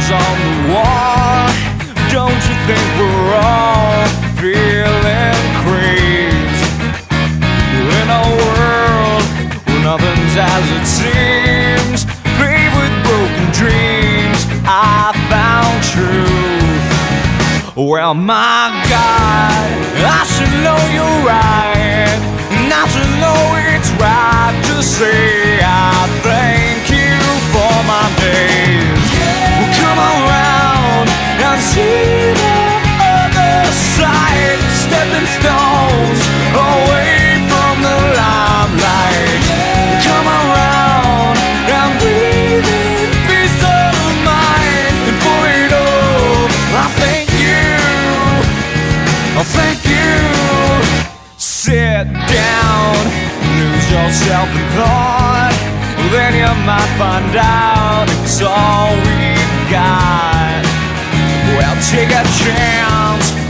on the wall. Don't you think we're all feeling crazed? In a world where nothing's as it seems, paved with broken dreams, I found truth. Well, my God, I should know you're right, and I should know it's right to say I thank you for my days. Well, come around and see the other side. Stepping stones away from the limelight. Come around and breathe in peace of mind. And for it all, I thank you. I thank you. Sit down, lose yourself in thought. Then you might find out it's all we've got. Well, take a chance.